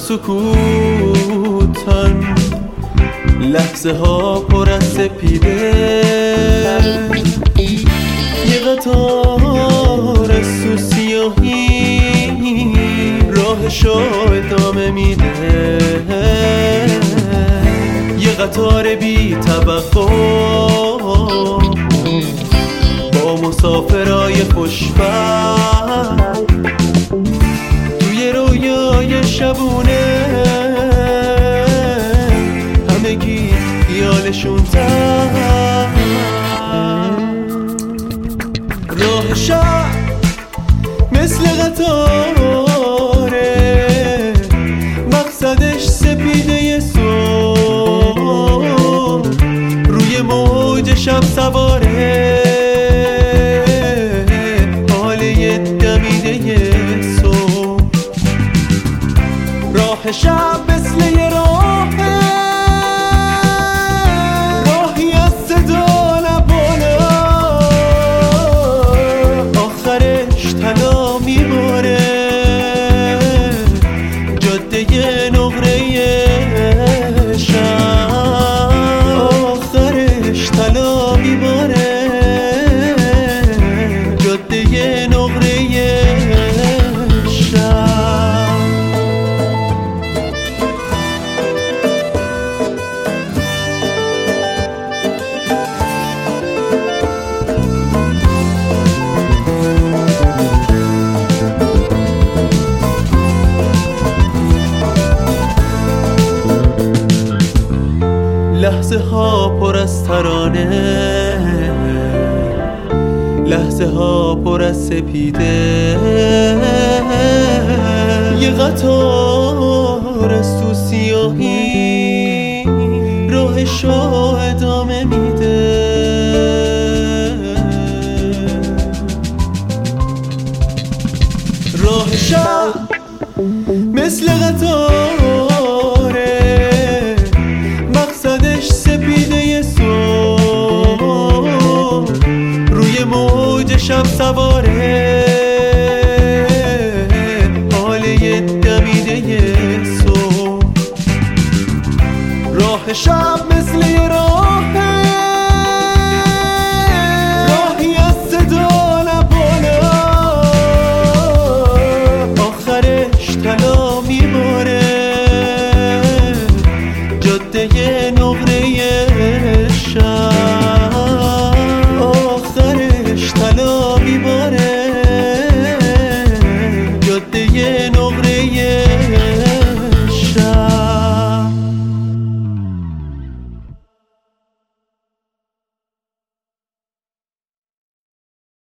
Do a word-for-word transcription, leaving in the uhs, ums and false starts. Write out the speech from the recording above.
سکوتن، لحظه ها پر از سپیده، یه قطار سو سیاهی راهشو ادامه میده، یه قطار بی توقع با مسافرای خوشبخت توی رویای شبونه، همگی خیالشون تر. راه شب مثل قطاره، مقصدش سپیده صبح، روی موج شب سواره، حال یه دمیده صبح. راه شب مثل یه راهه، راهی از صدا لبانه، آخرش طلا میباره، جاده نقره شب، آخرش طلا میباره، جاده نقره شب. لحظه ها پر از ترانه، لحظه ها پر از سپیده، یه قطار از تو سیاهی راهشو ادامه میده، راه شب مثل قطاره، مقصدش سپیده صبح، روی موج شب سواره، حال یه دمیده صبح. راه شب مثل یه راهه، راهی از صدا لبانه، آخرش طلا